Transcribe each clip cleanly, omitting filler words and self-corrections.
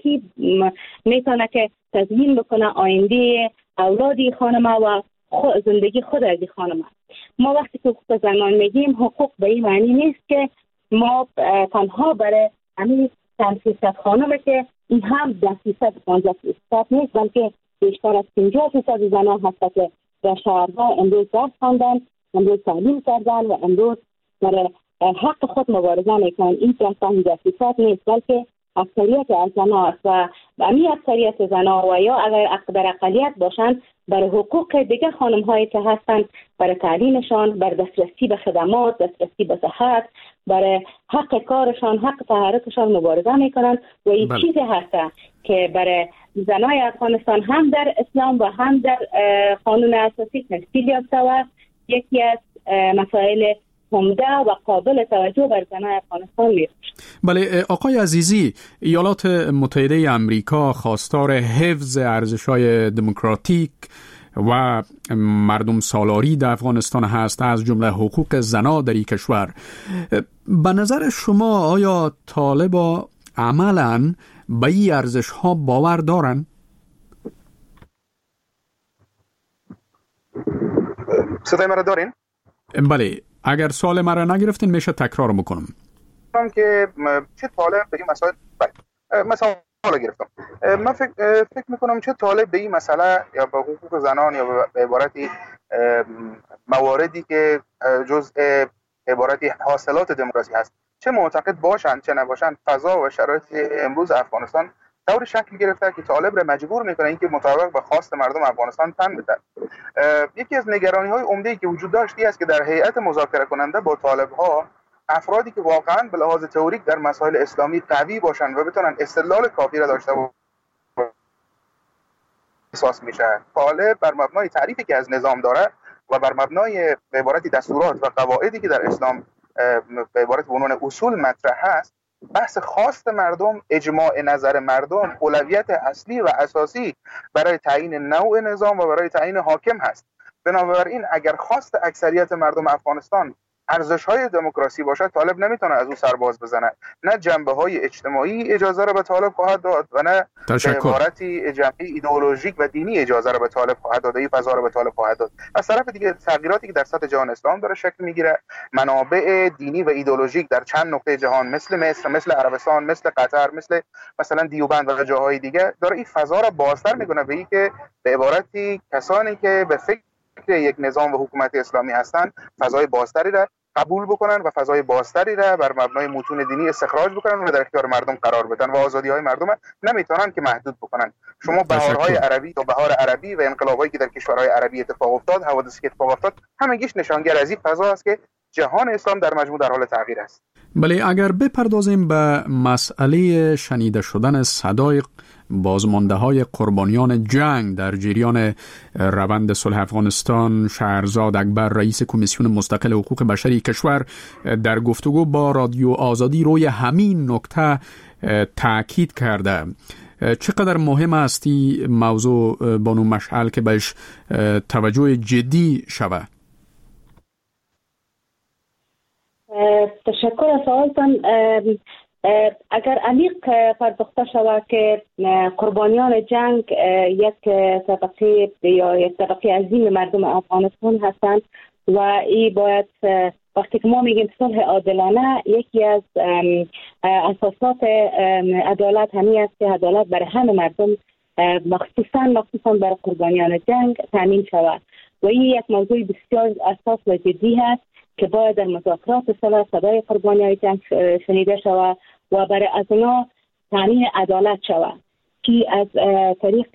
کی میتونه که تضمین بکنه آینده اولادی خانم و زندگی خود از خانم. ما وقتی که حقوق زنان میگیم حقوق به این معنی نیست که ما تنها برای همین چند فیصد خانم که این هم 10% نیست، بلکه بیشتر از 50% زنان هست که در شهرها امروز درس خواندن، امروز تعلیم کردن و امروز برای حق خود مبارزه میکنن. این 10% نیست، بلکه اکثریت از زنان و همین اکثریت زنان و یا اگر در اقلیت باشند برای حقوق دیگه خانم هایی که هستند، برای تعلیمشان، برای دسترسی به خدمات، دسترسی به صحت، برای حق کارشان، حق تحرکشان مبارزه میکنند و این چیزی هست که برای زنای افغانستان هم در اسلام و هم در قانون اساسی تفصیل یافته و یکی از مسائل عمده و قابل توجه بر زنای افغانستان میشه. بله آقای عزیزی، ایالات متحده آمریکا خواستار حفظ ارزش‌های دموکراتیک و مردم سالاری در افغانستان هست، از جمله حقوق زنان در این کشور. به نظر شما آیا طالبان عملاً به این ارزش‌ها باور دارن؟ صدای مرا دارین؟ بله، اگر سوال مرا نگرفتین میشه تکرار میکنم. که چه طالب به این مسائل مثلا گرفتم. من فکر میکنم چه طالب به این مسئله یا به حقوق زنان یا به عبارتی مواردی که جزء عبارتی حاصلات دموکراسی هست، چه معتقد باشند چه نباشند، فضا و شرایط امروز افغانستان طور شکل گرفته که طالب را مجبور میکنه اینکه مطابق به خواست مردم افغانستان تن بده. یکی از نگرانی‌های عمده‌ای که وجود داشتی است که در هیئت مذاکره کننده با طالب‌ها افرادی که واقعاً به لحاظ تئوریک در مسائل اسلامی قوی باشند و بتونن استدلال کافی را داشته باشند احساس میشه. طالب بر مبنای تعریفی که از نظام داره و بر مبنای به عبارتی دستورات و قواعدی که در اسلام به عبارت به عنوان اصول مطرح هست، بحث خواست مردم، اجماع نظر مردم اولویت اصلی و اساسی برای تعیین نوع نظام و برای تعیین حاکم هست. بنابراین اگر خواست اکثریت مردم افغانستان ارزش‌های دموکراسی باشد، طالب نمیتونه از او سرباز بزنه. نه جنبه‌های اجتماعی اجازه را به طالب خواهد داد و نه به عبارتی جنبه ایدئولوژیک و دینی اجازه را به طالب خواهد داد، این فضا را به طالب خواهد داد. از طرف دیگه تغییراتی که در سطح جهان اسلام داره شکل میگیره، منابع دینی و ایدئولوژیک در چند نقطه جهان مثل مصر، مثل عربستان، مثل قطر، مثلا دیوبند و جاهای دیگه داره این فضا را بازتر میکنه به این که به عبارتی کسانی که به فکر یک نظام و حکومت اسلامی هستند فضای بازتری را قبول بکنن و فضای بازتری را بر مبنای متون دینی استخراج بکنن و در اختیار مردم قرار بدن و آزادی‌های مردم نمیتونن که محدود بکنن. شما بهارهای عربی و بهار عربی و انقلابایی که در کشورهای عربی اتفاق افتاد، حوادثی که اتفاق افتاد، همگیش نشانگر از این فضا است که جهان اسلام در مجموع در حال تغییر است. بله، اگر بپردازیم به مسئله شنیده شدن صدای بازمانده‌های قربانیان جنگ در جریان روند صلح افغانستان، شهرزاد اکبر رئیس کمیسیون مستقل حقوق بشری کشور در گفتگو با رادیو آزادی روی همین نکته تاکید کرده. چقدر مهم است این موضوع بانو مشعل که بهش توجه جدی شود؟ تشکر از سوالتان. اگر عمیق پرداخته شود که قربانیان جنگ یک طبقه یا یک طبقه عظیم مردم افغانستان هستند و این باید وقتی که ما میگیم صلح عادلانه، یکی از اساسات عدالت همین است که عدالت برای همه مردم مخصوصا برای قربانیان جنگ تامین شود و این یک موضوع بسیار اساس و جدی هست که باید در مذاکرات صلح صدای قربانیان جنگ شنیده شود و برای از اونا تامین عدالت شود که از طریق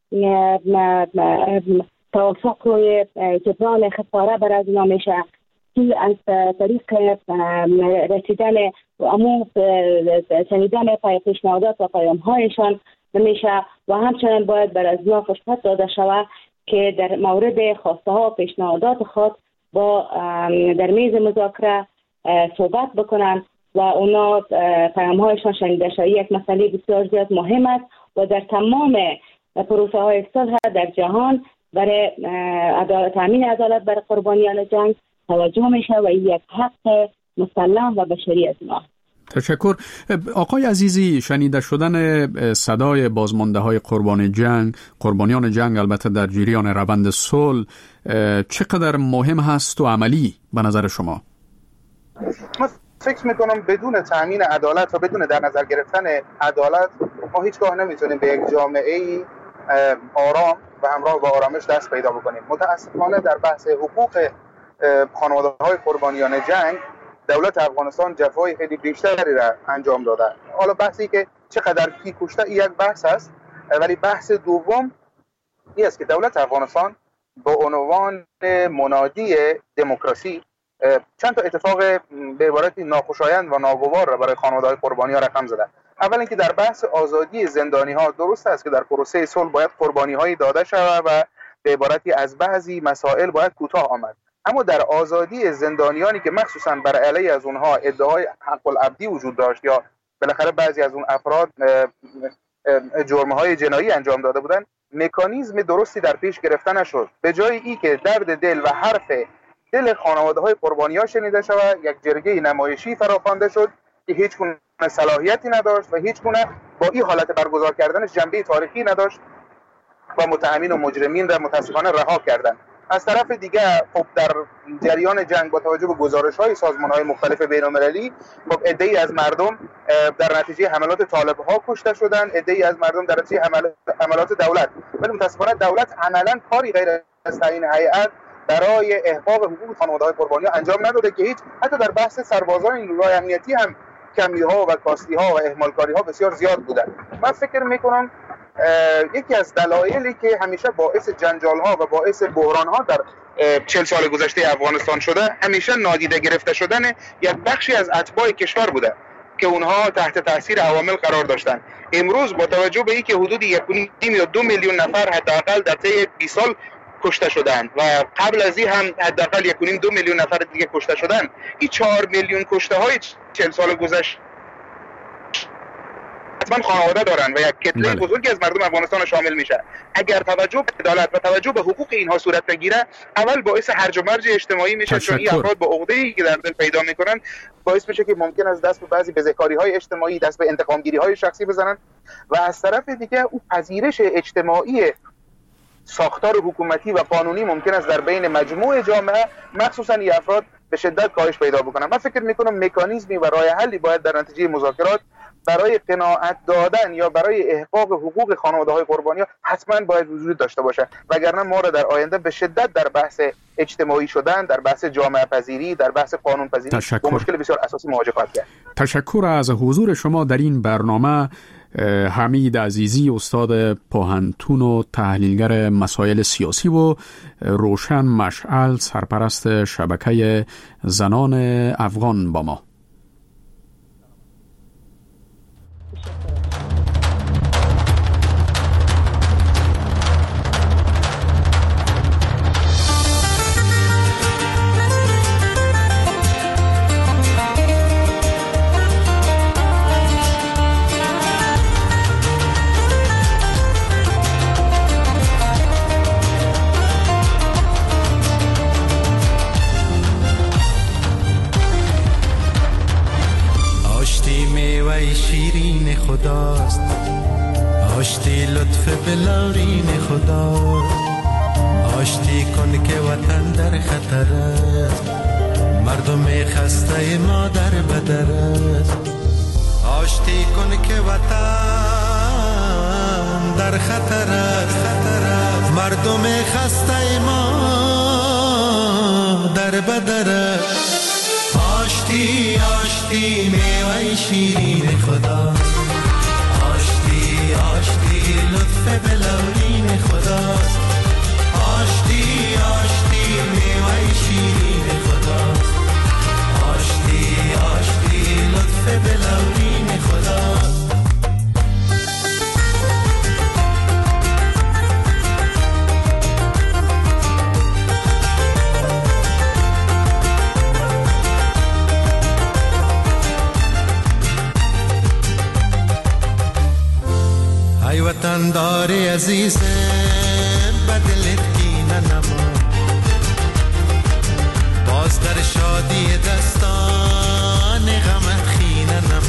توافق روی جبران خساره برای از اونا میشه، که از طریق رسیدن و امور شنیدن پیشنهادات و پیام‌هایشان میشه و همچنین باید برای از اونا فرصت داده شود که در مورد خواسته ها و پیشنهادات خود با در میز مذاکره صحبت بکنن و اونا پیام‌هایشان شنیده شود. یک مسئله بسیار زیاد مهم است و در تمام پروسه های صلح در جهان برای تامین عدالت برای قربانیان جنگ توجه میشه و یک حق مسلم و بشری از ما. تشکر. آقای عزیزی، شنیده شدن صدای بازمانده‌های قربانیان جنگ البته در جریان روند صلح چقدر مهم هست و عملی به نظر شما؟ من فکر میکنم بدون تامین عدالت و بدون در نظر گرفتن عدالت ما هیچگاه نمیتونیم به یک جامعه آرام و همراه با آرامش دست پیدا بکنیم. متاسفانه در بحث حقوق خانواده‌های قربانیان جنگ دولت افغانستان جفای خیلی بیشتری را انجام داده. حالا بحثی که چقدر کی کشته یک بحث است، ولی بحث دوم این است که دولت افغانستان با عنوان منادی دموکراسی چند تا اتفاق به عبارتی ناخوشایند و ناگوار را برای خانواده‌های قربانی‌ها رقم زده. اول اینکه در بحث آزادی زندانی‌ها درست است که در پروسه صلح باید قربانی‌هایی داده شود و به عبارتی از بعضی مسائل باید کوتاه آمد، اما در آزادی زندانیانی که مخصوصا بر علیه از اونها ادعای حق العبدی وجود داشت یا بالاخره بعضی از اون افراد جرم‌های جنایی انجام داده بودند، مکانیزم درستی در پیش گرفته نشد. به جای ای که درد دل و حرف دل خانواده‌های قربانی‌ها شنیده شود، یک جرگه نمایشی فراخوانده شد که هیچ گونه صلاحیتی نداشت و هیچ گونه با این حالت برگزار کردنش جنبه تاریخی نداشت و متهمین و مجرمین را متاسفانه رها کردند. از طرف دیگه خب در جریان جنگ با توجه به گزارش‌های سازمان‌های مختلف بین‌المللی خب عده‌ای از مردم در نتیجه حملات طالب‌ها کشته شدند، عده‌ای از مردم در نتیجه حملات دولت. ولی متاسفانه دولت عملاً کاری غیر از تعیین هیئت برای احقاق حقوق خانواده‌های قربانیان انجام نداده که هیچ. حتی در بحث سربازان نیروهای امنیتی هم کمی‌ها و کاستی‌ها و اهمالکاری‌ها بسیار زیاد بوده. من فکر می‌کنم یکی از دلایلی که همیشه باعث جنجال‌ها و باعث بحران‌ها در 40 سال گذشته افغانستان شده، همیشه نادیده گرفته شدن یک بخشی از اتباع کشور بوده که اونها تحت تاثیر عوامل قرار داشتن. امروز با توجه به اینکه حدود 1.5 یا 2 میلیون نفر حداقل در طی 20 سال کشته شدند و قبل از این هم حداقل 1.5-2 میلیون نفر دیگه کشته شدند، این 4 میلیون کشته‌های 40 سال گذشته حتما خانواده دارن و یک کتله بزرگی از مردم افغانستان شامل میشه. اگر توجه به عدالت و توجه به حقوق اینها صورت بگیره، اول باعث هرج و مرج اجتماعی میشه، چون این افراد با عقده‌ای که در دل پیدا میکنن باعث میشه که ممکن است دست به بعضی بزهکاری‌های اجتماعی، دست به انتقامگیری‌های شخصی بزنن و از طرف دیگه او پذیرش اجتماعی ساختار حکومتی و قانونی ممکن است در بین مجموع جامعه مخصوصا این افراد به شدت کاهش پیدا بکنه. من فکر میکنم مکانیزمی و راه حلی باید در نتیجه مذاکرات برای قناعت دادن یا برای احقاق حقوق خانواده‌های قربانی‌ها حتما باید وجود داشته باشه، وگرنه ما را در آینده به شدت در بحث اجتماعی شدن، در بحث جامعه پذیری، در بحث قانون پذیری با مشکل بسیار اساسی مواجه خواهد کرد. تشکر از حضور شما در این برنامه. حمید عزیزی، استاد پوهنتون و تحلیلگر مسائل سیاسی و روشن مشعل، سرپرست شبکه زنان افغان با ما. شیرین خداست، آشتی لطف بلارین خداست، آشتی کن که وطن در خطر است، مردم خسته ما در بدر است، آشتی کن که وطن در خطر است، مردم خسته ما در بدر است. آشتی آشتی میوه شیرین خدا، آشتی آشتی لطف بلورین خدا، آشتی آشتی میوه شیرین خدا، آشتی آشتی لطف بلورین خدا. وطن داری عزیزم بدلت کینه نما، باز در شادی دستان غم خینه نما.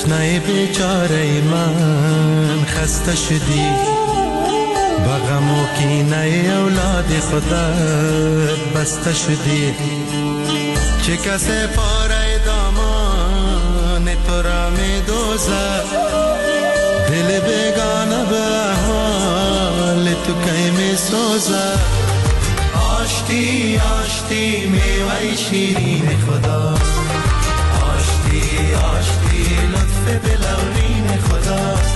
تشنه بیچاره من خسته شدی، با غم و کینه اولاد خودت بسته شدی. چه کسی پاره دامان تو را می دوزه، دل بیگانه به حال تو کی می سوزه. آشتی آشتی میوه شیرین خدا، آشتی آشتی لطف دلورین خدا.